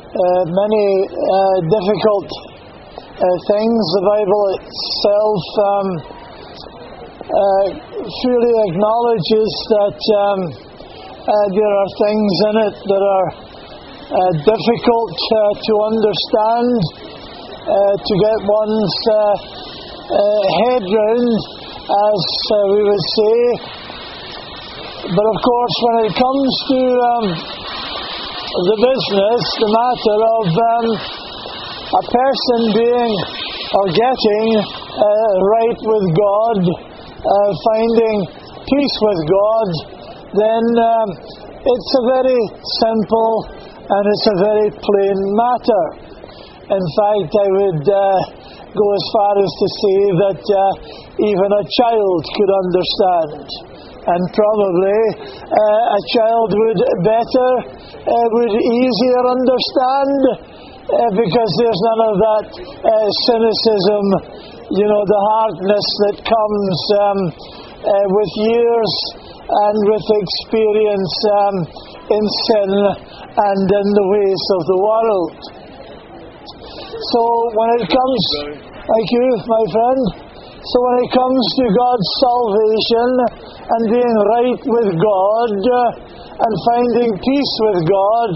many difficult things. The Bible itself freely acknowledges that there are things in it that are difficult to understand, to get one's head round, as we would say. But of course, when it comes to the business, the matter of a person being or getting right with God, finding peace with God, then it's a very simple and it's a very plain matter. In fact, I would go as far as to say that even a child could understand. And probably a child would easier understand, because there's none of that cynicism, the hardness that comes with years and with experience in sin and in the ways of the world. So when it comes, thank you, my friend. So when it comes to God's salvation and being right with God and finding peace with God,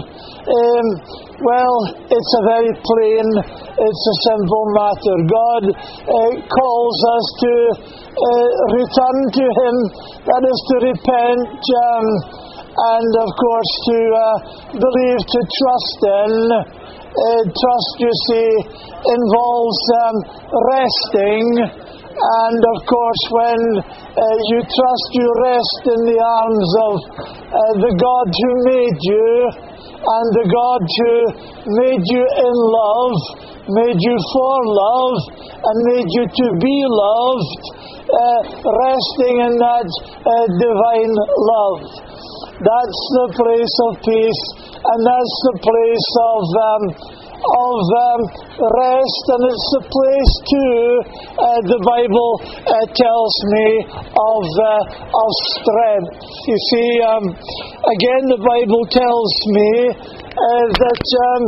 it's a very plain, it's a simple matter. God calls us to return to Him, that is to repent, and of course to believe, to trust in. Trust, you see, involves resting. And of course, when you trust, you rest in the arms of the God who made you, and the God who made you in love, made you for love, and made you to be loved, resting in that divine love. That's the place of peace, and that's the place of rest, and it's the place too, the Bible tells me, of strength. You see, again the Bible tells me that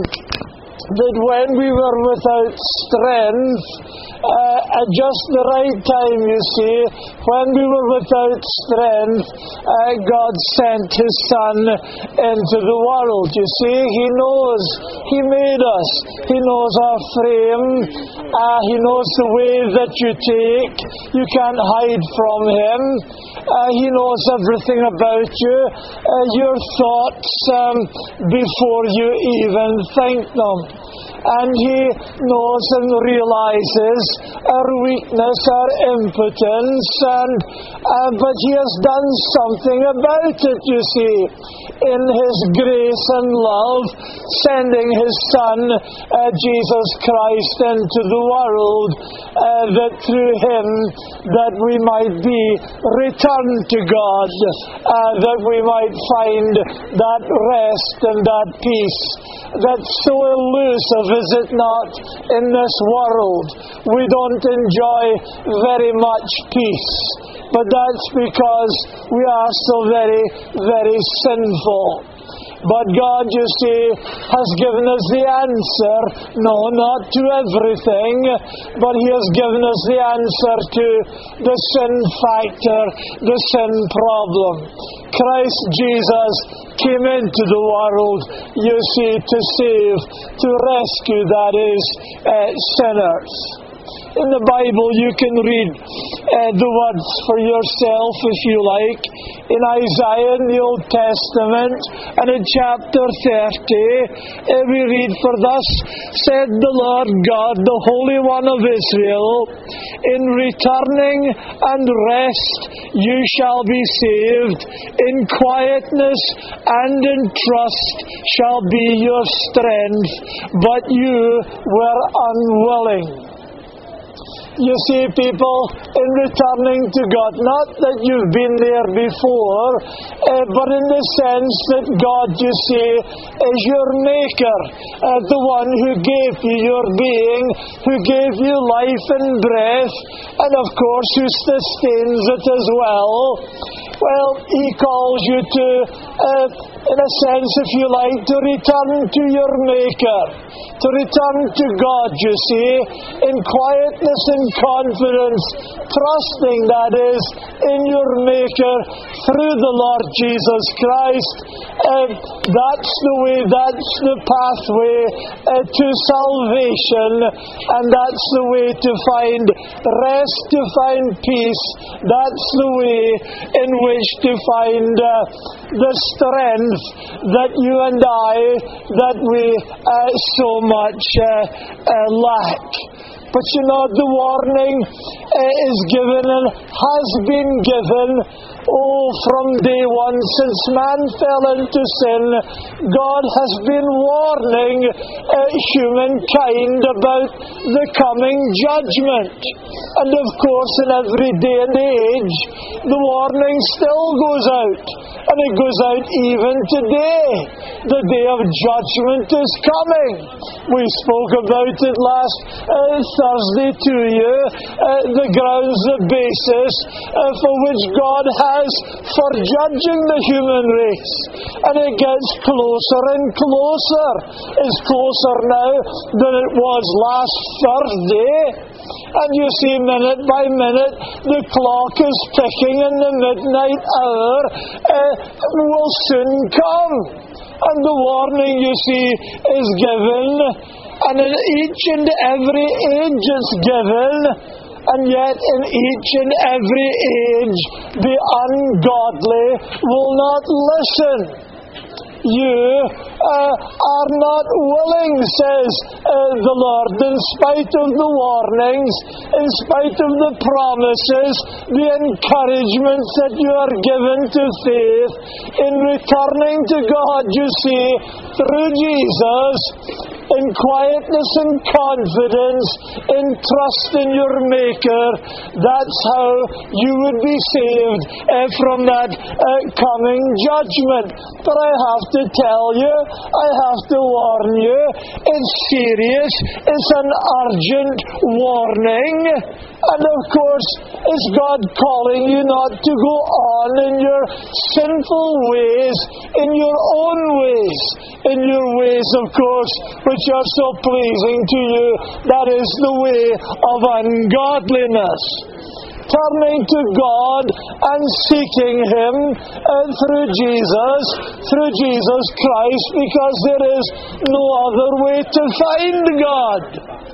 when we were without strength, at just the right time, you see, when we were without strength, God sent His Son into the world. You see, He knows, He made us, He knows our frame, He knows the way that you take. You can't hide from Him. He knows everything about you, your thoughts, before you even think them. And He knows and realizes our weakness, our impotence, but He has done something about it, you see, in His grace and love, sending His Son, Jesus Christ, into the world, that through Him that we might be returned to God, that we might find that rest and that peace that's so elusive, is it not, in this world. We don't enjoy very much peace, but that's because we are so very, very sinful. But God, you see, has given us the answer. No, not to everything, but He has given us the answer to the sin factor, the sin problem. Christ Jesus came into the world, you see, to save, to rescue, that is, sinners. In the Bible, you can read the words for yourself, if you like. In Isaiah, in the Old Testament, and in chapter 30, we read, "For thus said the Lord God, the Holy One of Israel, in returning and rest you shall be saved, in quietness and in trust shall be your strength, but you were unwilling." You see, people, in returning to God, not that you've been there before, but in the sense that God, you see, is your Maker, the one who gave you your being, who gave you life and breath, and of course who sustains it as well. Well, He calls you to in a sense, if you like, to return to your Maker, to return to God, you see, in quietness and confidence, trusting, that is, in your Maker through the Lord Jesus Christ. That's the way, that's the pathway to salvation, and that's the way to find rest, to find peace. That's the way in which to find the strength that you and I, that we so much lack. But you know, the warning is given and has been given, from day one, since man fell into sin. God has been warning humankind about the coming judgment. And of course, in every day and age, the warning still goes out. And it goes out even today. The day of judgment is coming. We spoke about it last Thursday to you, the grounds, the basis for which God has for judging the human race. And it gets closer and closer. It's closer now than it was last Thursday. And you see, minute by minute, the clock is ticking, and the midnight hour will soon come. And the warning, you see, is given, and in each and every age it's given, and yet in each and every age the ungodly will not listen. You are not willing, says the Lord, in spite of the warnings, in spite of the promises, the encouragements that you are given to faith, in returning to God, you see, through Jesus, in quietness and confidence, in trust in your Maker. That's how you would be saved from that coming judgment. But I have to tell you, I have to warn you, it's serious, it's an urgent warning. And of course, is God calling you not to go on in your sinful ways, in your own ways, in your ways, of course, which are so pleasing to you? That is the way of ungodliness. Turning to God and seeking Him through Jesus Christ, because there is no other way to find God.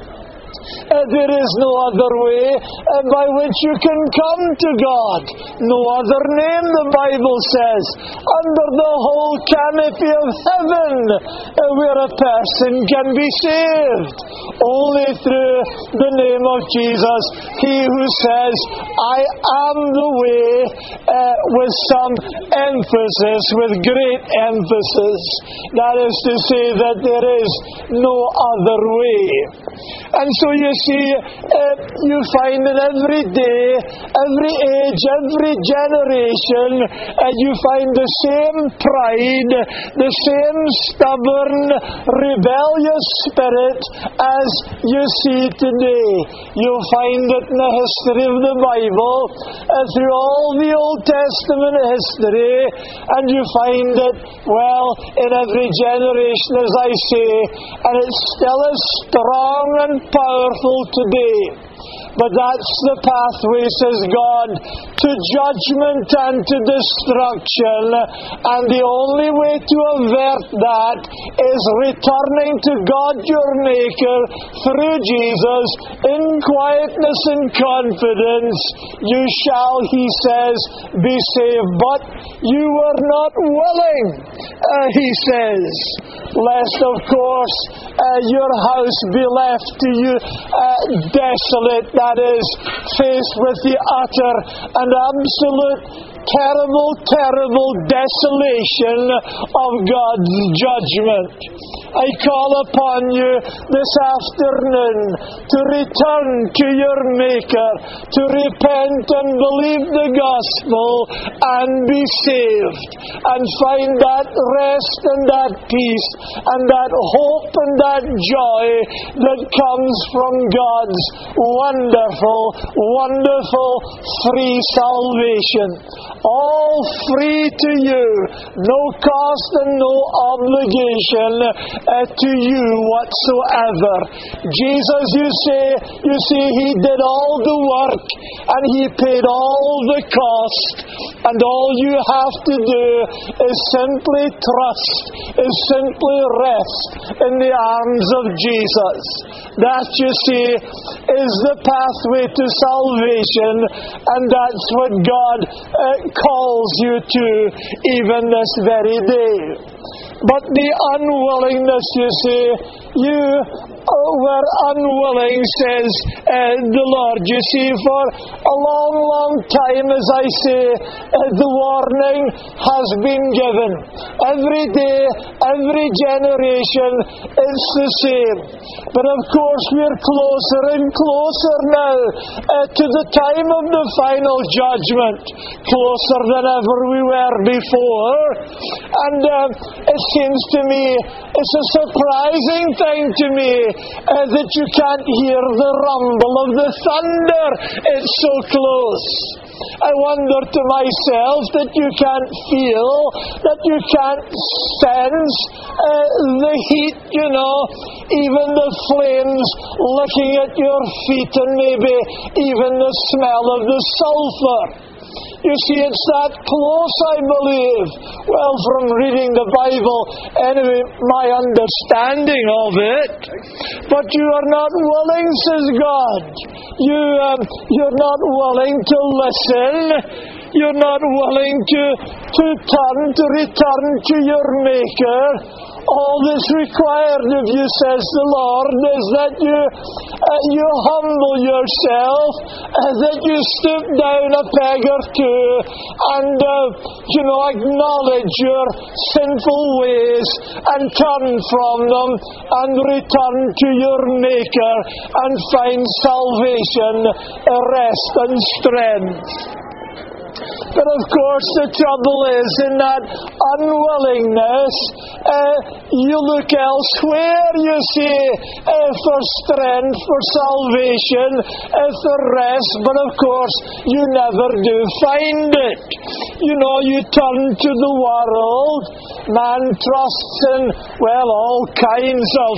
There is no other way by which you can come to God. No other name, the Bible says, under the whole canopy of heaven, where a person can be saved. Only through the name of Jesus. He who says, I am the way, with some emphasis, with great emphasis. That is to say that there is no other way. And so you see, you find that every day, every age, every generation, you find the same pride, the same stubborn, rebellious spirit as you see today. You'll find it in the history of the Bible, through all the Old Testament history, and you find it, well, in every generation, as I say, and it still is strong and powerful today. But that's the pathway, says God, to judgment and to destruction. And the only way to avert that is returning to God your Maker through Jesus in quietness and confidence. You shall, He says, be saved. But you were not willing, He says, lest, of course, your house be left to you desolate, that is, faced with the utter and absolute terrible desolation of God's judgment. I call upon you this afternoon to return to your Maker, to repent and believe the gospel and be saved, and find that rest and that peace and that hope and that joy that comes from God's wonderful free salvation. all free to you, no cost and no obligation to you whatsoever. Jesus, you see, He did all the work and He paid all the cost, and all you have to do is simply trust, is simply rest in the arms of Jesus. That, you see, is the pathway to salvation, and that's what God calls you to even this very day. But the unwillingness, you see, you were unwilling, says the Lord. You see, for a long, long time, as I say, the warning has been given. Every day, every generation, it's the same. But of course, we're closer and closer now to the time of the final judgment, closer than ever we were before. And it seems to me, it's a surprising thing to me that you can't hear the rumble of the thunder. It's so close. I wonder to myself that you can't feel, that you can't sense the heat, even the flames licking at your feet, and maybe even the smell of the sulphur. You see, it's that close, I believe. Well, from reading the Bible, anyway, my understanding of it. But you are not willing, says God. You're not willing to listen. You're not willing to return to your Maker. All that's required of you, says the Lord, is that you humble yourself, that you stoop down a peg or two, and acknowledge your sinful ways and turn from them and return to your Maker and find salvation, rest and strength. But of course the trouble is, in that unwillingness, you look elsewhere, you see, for strength, for salvation, for rest, but of course you never do find it. You turn to the world. Man trusts in, all kinds of,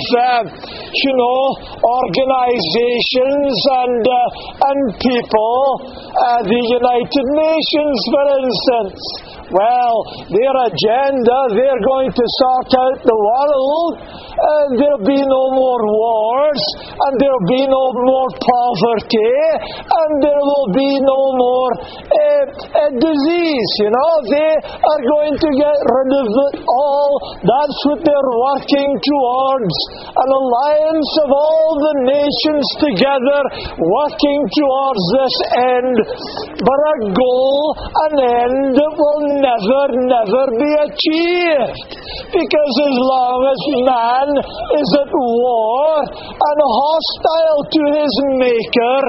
organizations and people. The United Nations, for instance. Well, their agenda, they're going to sort out the world. There'll be no more wars, and there'll be no more poverty, and there will be no more disease. They are going to get rid of it all. That's what they're working towards. An alliance of all the nations together working towards this end. But a goal, an end that will never be achieved. Because as long as man is at war and hostile to his Maker,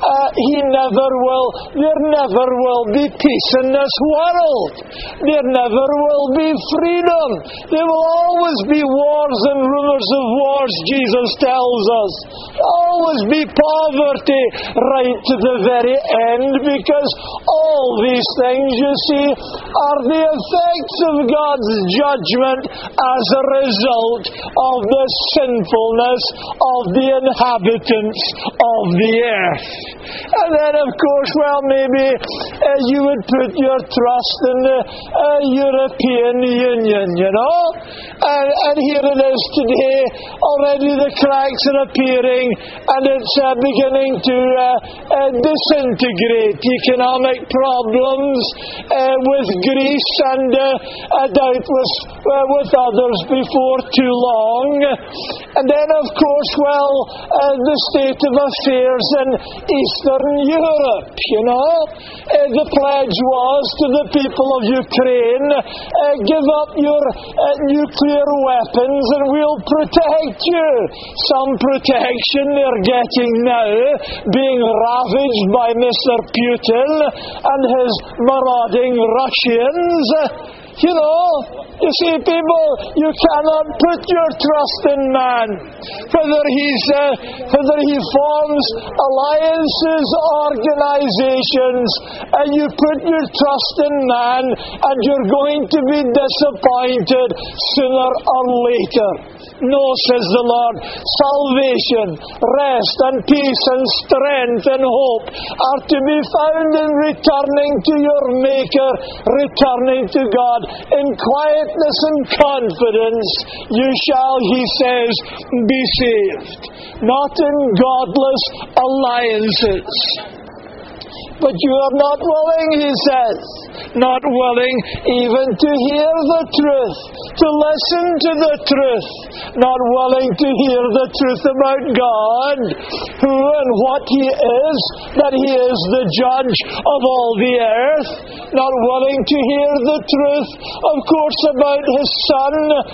there never will be peace in this world. There never will be freedom. There will always be wars and rumors of wars, Jesus tells us. Always be poverty right to the very end, because all these things, you see, are the effects of God's judgment as a result of the sinfulness of the inhabitants of the earth. And then, of course, maybe you would put your trust in the European Union, And here it is today. Already the cracks are appearing, and it's beginning to disintegrate. Economic problems with Greece, and I doubt with others before too long. And then, of course, the state of affairs in Eastern Europe, The pledge was to the people of Ukraine, give up your nuclear weapons and we'll protect you. Some protection they're getting now, being ravaged by Mr. Putin and his marauding Russians. You see, people, you cannot put your trust in man. Whether he forms alliances, organizations, and you put your trust in man, and you're going to be disappointed sooner or later. No, says the Lord, salvation, rest and peace and strength and hope are to be found in returning to your Maker, returning to God. In quietness and confidence you shall, he says, be saved. Not in godless alliances. But you are not willing, he says, not willing even to hear the truth, to listen to the truth, not willing to hear the truth about God, who and what he is, that he is the judge of all the earth, not willing to hear the truth, of course, about his Son,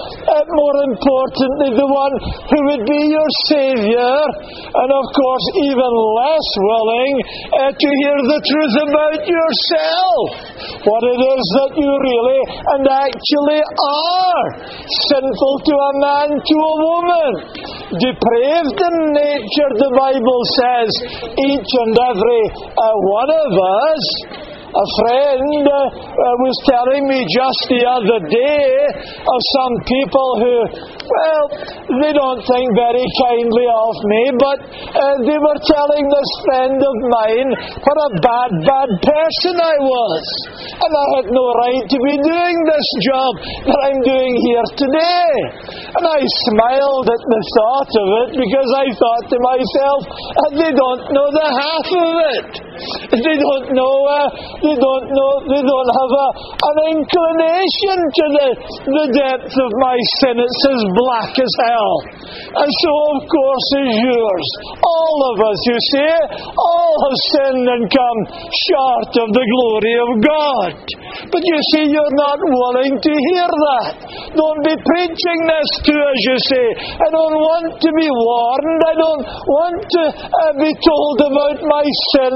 more importantly, the one who would be your Savior, and of course, even less willing to hear the truth about yourself, what it is that you really and actually are, sinful to a man, to a woman, depraved in nature, the Bible says, each and every one of us. A friend was telling me just the other day of some people who, well, they don't think very kindly of me, but they were telling this friend of mine what a bad person I was. And I had no right to be doing this job that I'm doing here today. And I smiled at the thought of it, because I thought to myself, they don't know the half of it. They don't know, they don't have an inclination to the depth of my sin. It's as black as hell. And so, of course, is yours. All of us, you see, all have sinned and come short of the glory of God. But you see, you're not willing to hear that. Don't be preaching this to us, you say. I don't want to be warned. I don't want to be told about my sin.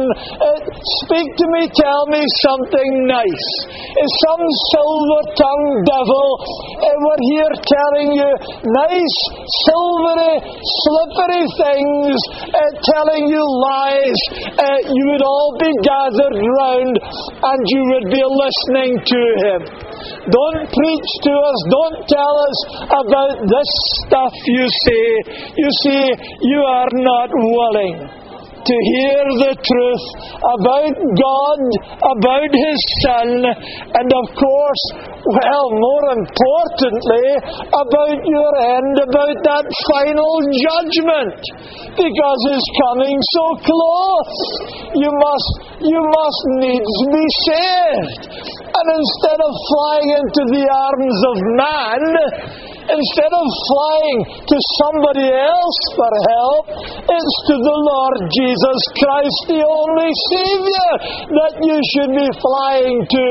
Speak to me, tell me something nice. Is some silver-tongued devil were here telling you nice, silvery, slippery things, telling you lies, you would all be gathered round and you would be listening to him. Don't preach to us, don't tell us about this stuff you say. You see, you are not willing to hear the truth about God, about his Son, and of course, well, more importantly, about your end, about that final judgment, because it's coming so close. You must needs be saved. And instead of flying into the arms of man, instead of flying to somebody else for help, it's to the Lord Jesus Christ, the only Savior, that you should be flying to.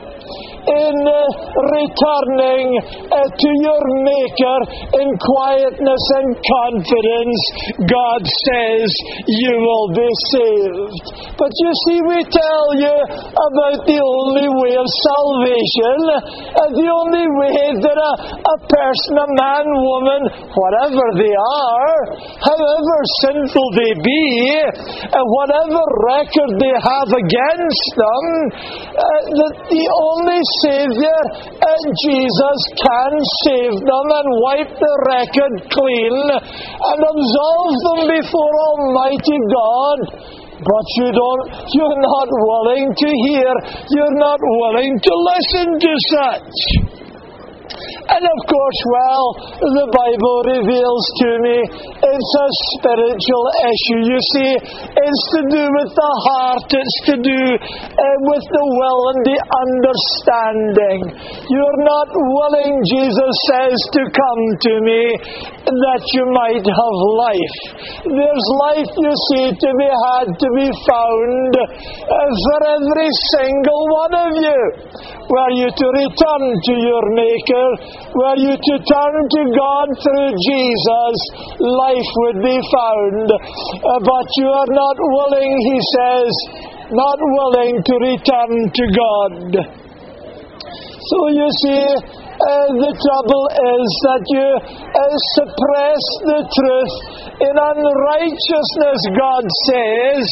In returning to your Maker in quietness and confidence, God says you will be saved. But you see, we tell you about the only way of salvation, the only way that a person, a man, woman, whatever they are, however sinful they be, whatever record they have against them, that the only Savior, Jesus, can save them and wipe the record clean and absolve them before Almighty God. But you're not willing to hear, you're not willing to listen to such. And of course, well, the Bible reveals to me it's a spiritual issue. You see, it's to do with the heart, it's to do with the will and the understanding. You're not willing, Jesus says, to come to me that you might have life. There's life, you see, to be had, to be found for every single one of you. Were you to return to your Maker, were you to turn to God through Jesus, life would be found. But you are not willing, he says, not willing to return to God. So you see, the trouble is that you suppress the truth in unrighteousness, God says.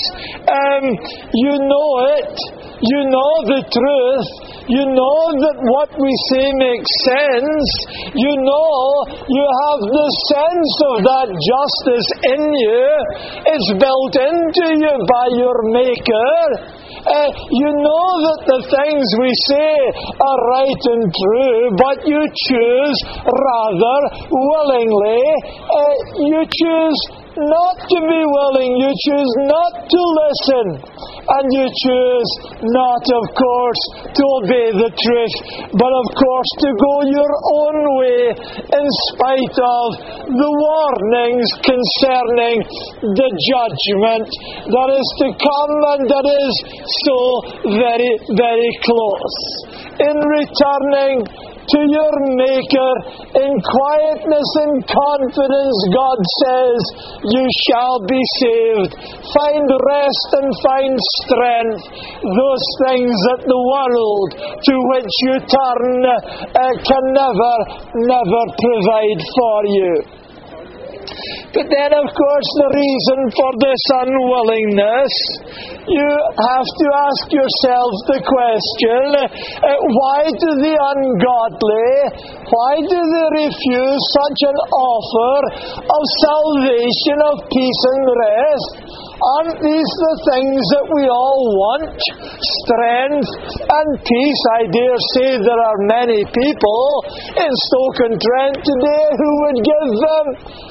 You know it. You know the truth. You know that what we say makes sense. You know you have the sense of that justice in you. It's built into you by your Maker. You know that the things we say are right and true, but you choose rather willingly. You choose not to be willing. You choose not to listen. And you choose not, of course, to obey the truth, but of course to go your own way in spite of the warnings concerning the judgment that is to come and that is so very, very close. In returning to your Maker in quietness and confidence, God says, you shall be saved. Find rest and find strength. Those things that the world to which you turn can never provide for you. But then, of course, the reason for this unwillingness, you have to ask yourself the question, why do the ungodly, why do they refuse such an offer of salvation, of peace and rest? Aren't these the things that we all want? Strength and peace. I dare say there are many people in Stoke-on-Trent today who would give them,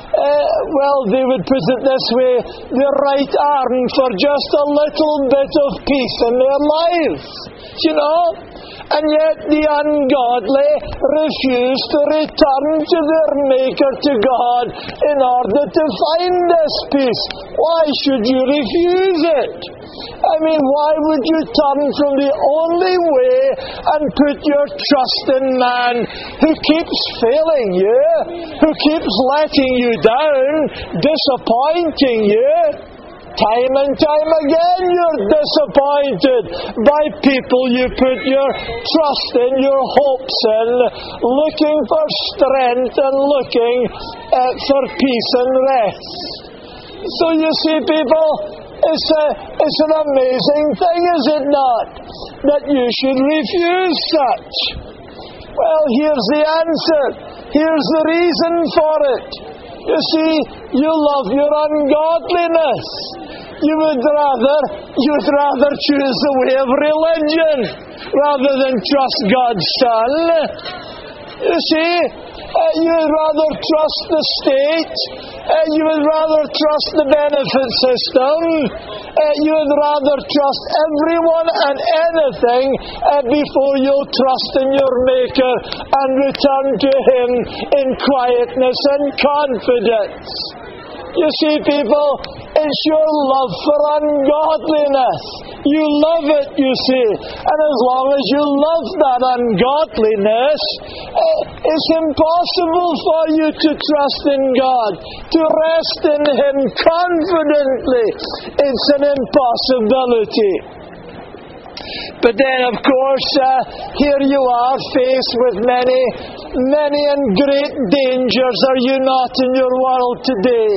they would put it this way, the right arm for just a little bit of peace in their lives. You know? And yet the ungodly refuse to return to their Maker, to God, in order to find this peace. Why should you refuse it? I mean, why would you turn from the only way and put your trust in man who keeps failing you, who keeps letting you down, disappointing you? Time and time again you're disappointed by people you put your trust in, your hopes in, looking for strength and looking for peace and rest. So you see, people, it's an amazing thing, is it not, that you should refuse such? Well, here's the answer. Here's the reason for it. You see, you love your ungodliness. You'd rather choose the way of religion rather than trust God's Son. You see, you'd rather trust the state. You would rather trust the benefit system. You would rather trust everyone and anything before you'll trust in your Maker and return to Him in quietness and confidence. You see, people, it's your love for ungodliness. You love it, you see. And as long as you love that ungodliness, it's impossible for you to trust in God, to rest in Him confidently. It's an impossibility. But then, of course, here you are faced with many and great dangers, are you not, in your world today?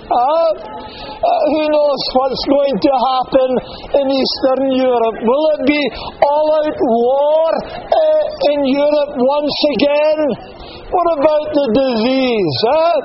Who knows what's going to happen in Eastern Europe? Will it be all-out war in Europe once again? What about the disease?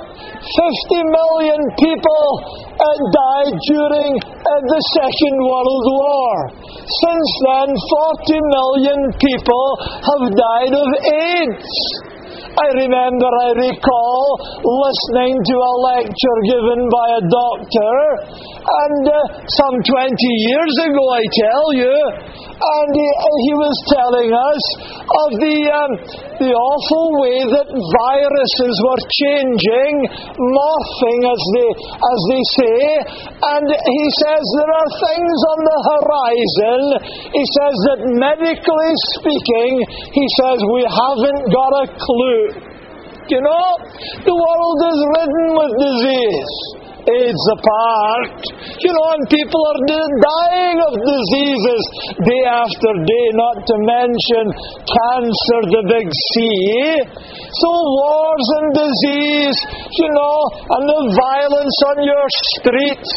50 million people died during the Second World War. Since then, 40 million people have died of AIDS. I recall listening to a lecture given by a doctor, and some 20 years ago, I tell you, and he was telling us of the awful way that viruses were changing, morphing as they say, and he says there are things on the horizon. He says that medically speaking, he says we haven't got a clue. You know, the world is ridden with disease. AIDS apart, And people are dying of diseases day after day, not to mention cancer, the big C. So wars and disease, and the violence on your streets,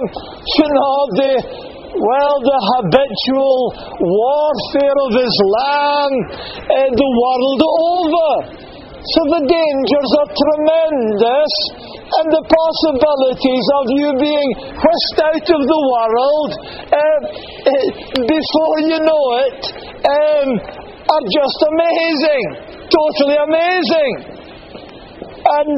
the habitual warfare of Islam the world over. So the dangers are tremendous, and the possibilities of you being whisked out of the world before you know it are just amazing, totally amazing. And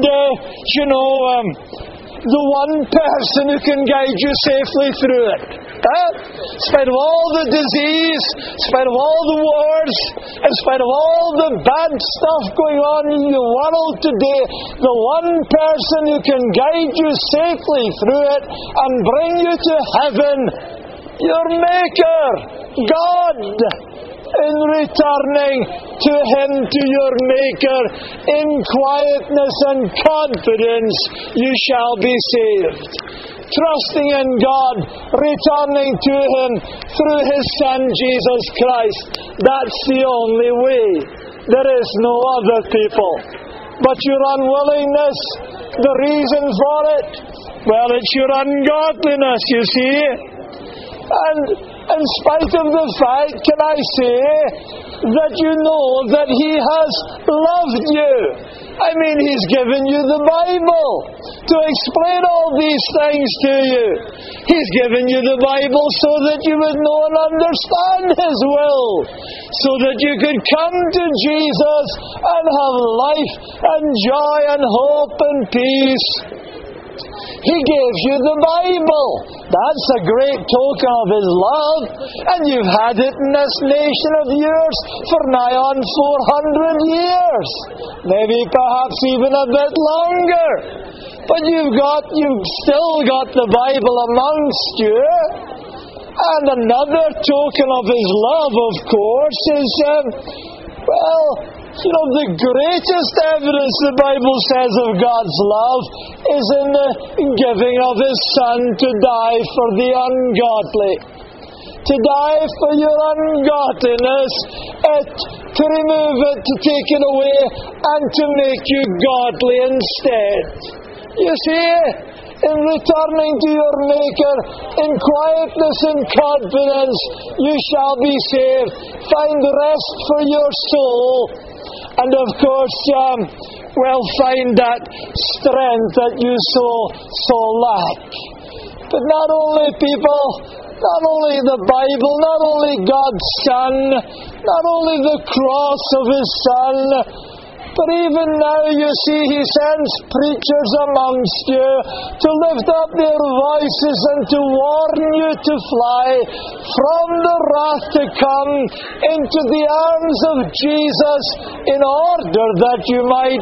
the one person who can guide you safely through it. In spite of all the disease, in spite of all the wars, in spite of all the bad stuff going on in the world today, the one person who can guide you safely through it and bring you to heaven, your Maker, God. In returning to Him, to your Maker, in quietness and confidence, you shall be saved. Trusting in God, returning to Him through His Son, Jesus Christ. That's the only way. There is no other, people. But your unwillingness, the reason for it, well, it's your ungodliness, you see. And in spite of the fact, can I say, that you know that He has loved you. I mean, He's given you the Bible to explain all these things to you. He's given you the Bible so that you would know and understand His will, so that you could come to Jesus and have life and joy and hope and peace. He gave you the Bible. That's a great token of His love. And you've had it in this nation of yours for nigh on 400 years. Maybe perhaps even a bit longer. But you've still got the Bible amongst you. And another token of His love, of course, is, the greatest evidence the Bible says of God's love is in the giving of His Son to die for the ungodly. To die for your ungodliness, to remove it, to take it away, and to make you godly instead. You see, in returning to your Maker, in quietness and confidence, you shall be saved. Find rest for your soul. And of course, find that strength that you so lack. But not only the Bible, not only God's Son, not only the cross of His Son, but even now, you see, He sends preachers amongst you to lift up their voices and to warn you to fly from the wrath to come into the arms of Jesus in order that you might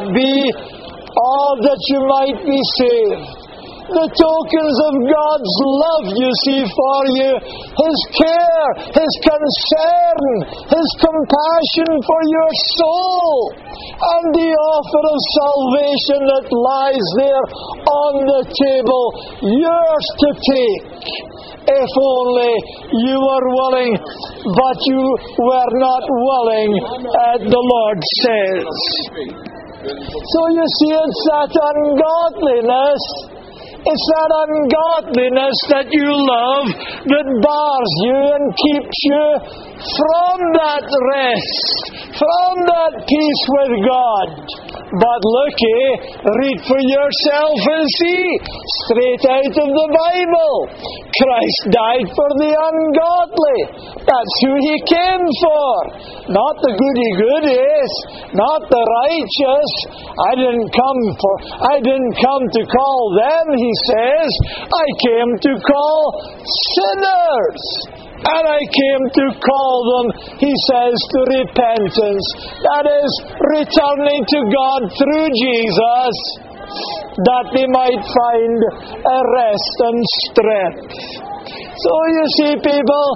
be saved. The tokens of God's love, you see, for you, His care, His concern, His compassion for your soul, and the offer of salvation that lies there on the table, yours to take. If only you were willing, but you were not willing, the Lord says. So you see, it's that ungodliness. It's that ungodliness that you love that bars you and keeps you from that rest, from that peace with God. But read for yourself and see, straight out of the Bible, Christ died for the ungodly. That's who He came for. Not the goody-goodies, not the righteous. I didn't come to call them, He says. I came to call sinners. And I came to call them, He says, to repentance. That is, returning to God through Jesus, that they might find a rest and strength. So you see, people,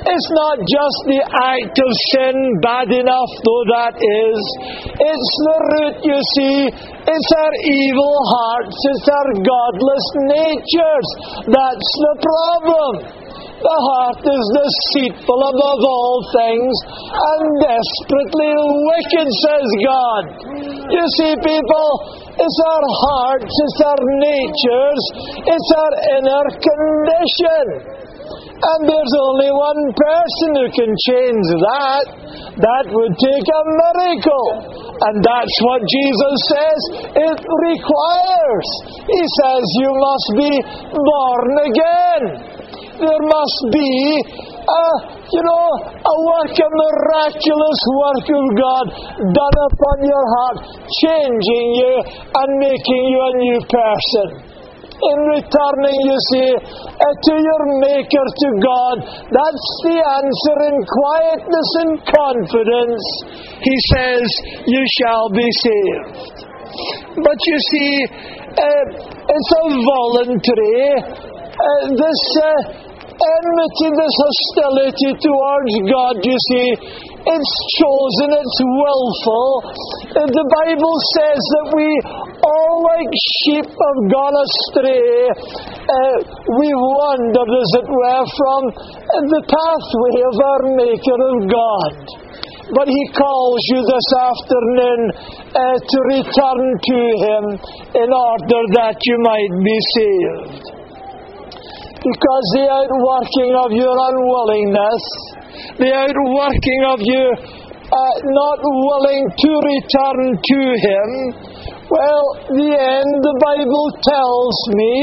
It's not just the act of sin, bad enough though that is. It's the root, you see. It's our evil hearts. It's our godless natures. That's the problem. The heart is deceitful above all things and desperately wicked, says God. You see, people, it's our hearts, it's our natures, it's our inner condition. And there's only one person who can change that. That would take a miracle. And that's what Jesus says it requires. He says you must be born again. There must be a work, a miraculous work of God done upon your heart, changing you and making you a new person. In returning, you see, to your Maker, to God, that's the answer. In quietness and confidence, He says, you shall be saved. But you see, it's a voluntary, this enmity, this hostility towards God, you see, it's chosen, it's willful. The Bible says that we all like sheep have gone astray. We wandered, as it were, from the pathway of our Maker of God. But He calls you this afternoon to return to Him in order that you might be saved. Because the outworking of your unwillingness, the outworking of you not willing to return to Him, well, the end, the Bible tells me,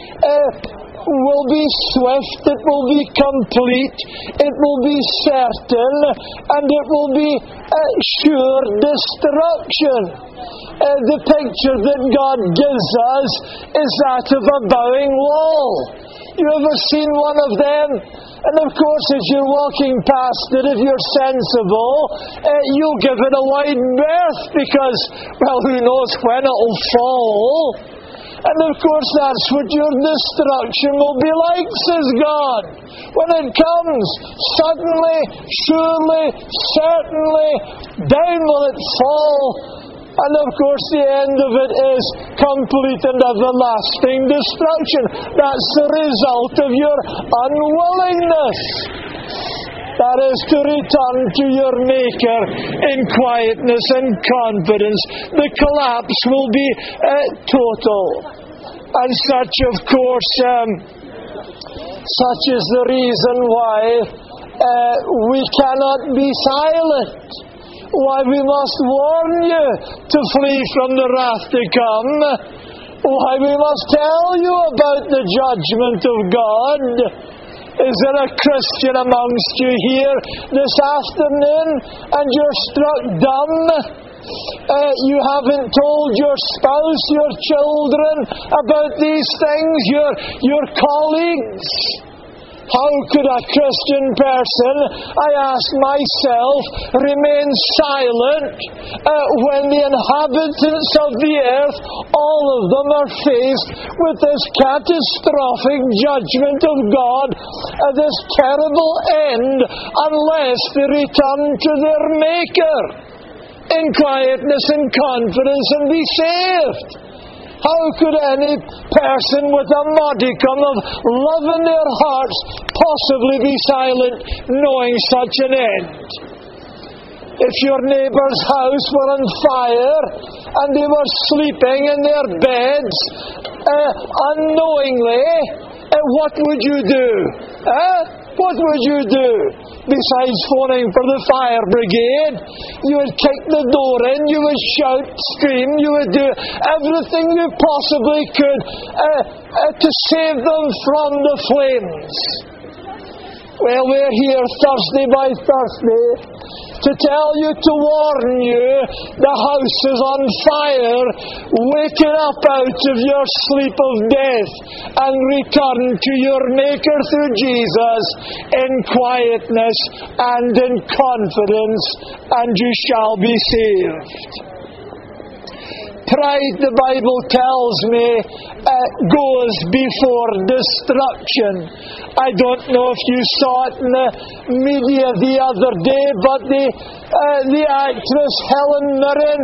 will be swift, it will be complete, it will be certain, and it will be sure destruction. The picture that God gives us is that of a bowing wall. You ever seen one of them? And of course, as you're walking past it, if you're sensible, you'll give it a wide berth because, well, who knows when it'll fall. And of course, that's what your destruction will be like, says God. When it comes, suddenly, surely, certainly, down will it fall. And of course, the end of it is complete and everlasting destruction. That's the result of your unwillingness. That is to return to your Maker in quietness and confidence. The collapse will be total. And such, of course, such is the reason why we cannot be silent. Why we must warn you to flee from the wrath to come. Why we must tell you about the judgment of God. Is there a Christian amongst you here this afternoon and you're struck dumb? You haven't told your spouse, your children about these things, your colleagues? How could a Christian person, I ask myself, remain silent when the inhabitants of the earth, all of them, are faced with this catastrophic judgment of God, this terrible end, unless they return to their Maker in quietness and confidence and be saved? How could any person with a modicum of love in their hearts possibly be silent knowing such an end? If your neighbour's house were on fire and they were sleeping in their beds unknowingly, what would you do? What would you do? Besides phoning for the fire brigade, you would kick the door in, you would shout, scream, you would do everything you possibly could to save them from the flames. Well, we're here Thursday by Thursday to tell you, to warn you, the house is on fire. Wake it up out of your sleep of death and return to your Maker through Jesus in quietness and in confidence, and you shall be saved. Pride, the Bible tells me, goes before destruction. I don't know if you saw it in the media the other day, but the actress Helen Mirren,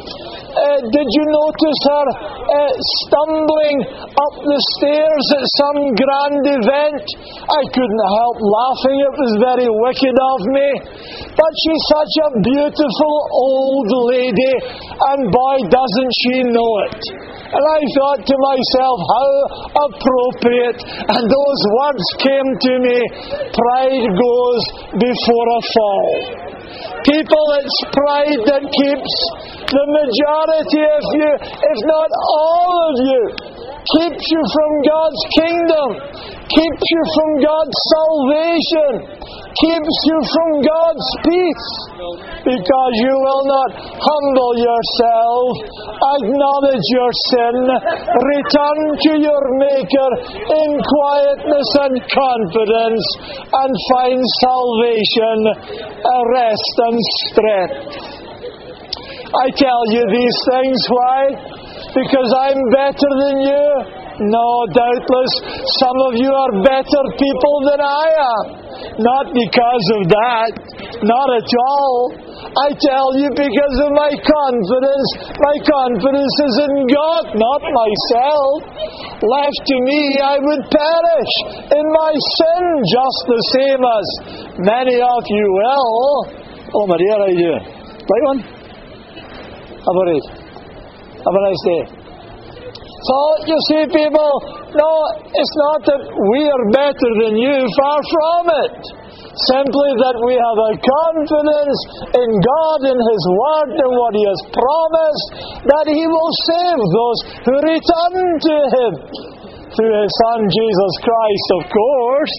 did you notice her stumbling up the stairs at some grand event? I couldn't help laughing. It was very wicked of me. But she's such a beautiful old lady, and boy, doesn't she know it. And I thought to myself, how appropriate. And those words came to me, pride goes before a fall. People, it's pride that keeps the majority of you, if not all of you, keeps you from God's kingdom, keeps you from God's salvation, keeps you from God's peace, because you will not humble yourself, acknowledge your sin, return to your Maker in quietness and confidence, and find salvation, rest and strength. I tell you these things, why? Because I'm better than you? No, doubtless some of you are better people than I am. Not because of that. Not at all. I tell you because of my confidence. My confidence is in God, not myself. Left to me, I would perish in my sin just the same as many of you will. Oh, Maria, how are you doing? Right one? How about it? Have a nice day. So, you see, people, no, it's not that we are better than you, far from it. Simply that we have a confidence in God, in His Word, and what He has promised, that He will save those who return to Him through His Son, Jesus Christ, of course.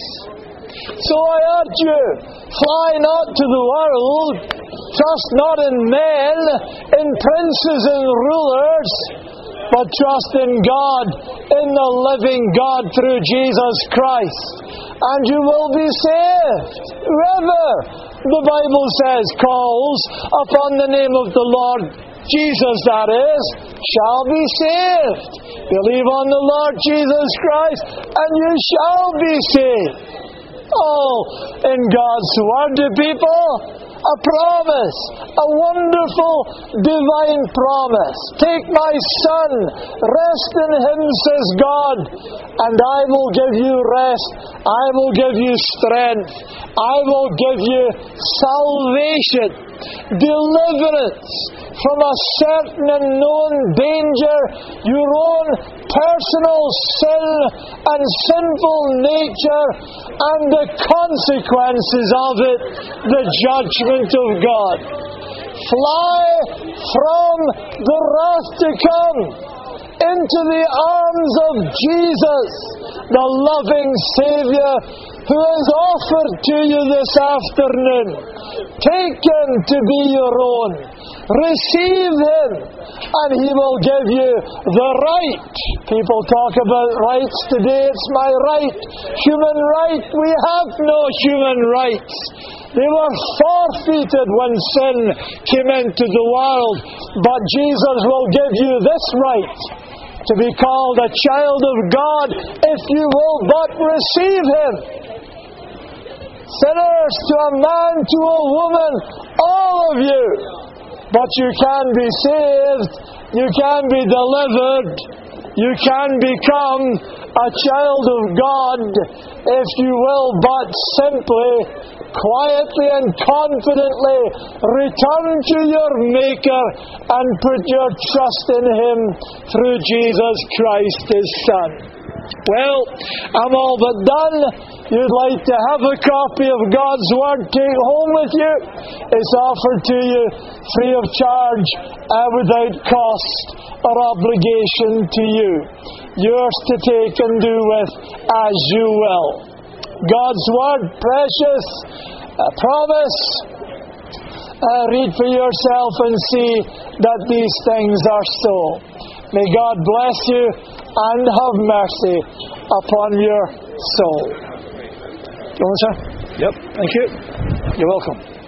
So I urge you, fly not to the world, trust not in men, in princes and rulers, but trust in God, in the living God through Jesus Christ, and you will be saved. Whoever, the Bible says, calls upon the name of the Lord Jesus, that is, shall be saved. Believe on the Lord Jesus Christ, and you shall be saved. Oh, in God's Word, people, a promise, a wonderful divine promise. Take my son, rest in him, says God, and I will give you rest. I will give you strength. I will give you salvation, deliverance from a certain and known danger, your own personal sin and sinful nature, and the consequences of it, the judgment of God. Fly from the wrath to come into the arms of Jesus, the loving Saviour, who is offered to you this afternoon. Take Him to be your own. Receive Him, and He will give you the right. People talk about rights today. It's my right. Human right. We have no human rights. They were forfeited when sin came into the world. But Jesus will give you this right, to be called a child of God, if you will but receive Him. Sinners, to a man, to a woman, all of you. But you can be saved, you can be delivered, you can become a child of God, if you will but simply, quietly and confidently return to your Maker and put your trust in Him through Jesus Christ, His Son. Well, I'm all but done. You'd like to have a copy of God's Word, take home with you. It's offered to you free of charge, without cost or obligation to you. Yours to take and do with as you will. God's Word, precious, promise. Read for yourself and see that these things are so. May God bless you and have mercy upon your soul. You want, sir? Yep. Thank you. You're welcome.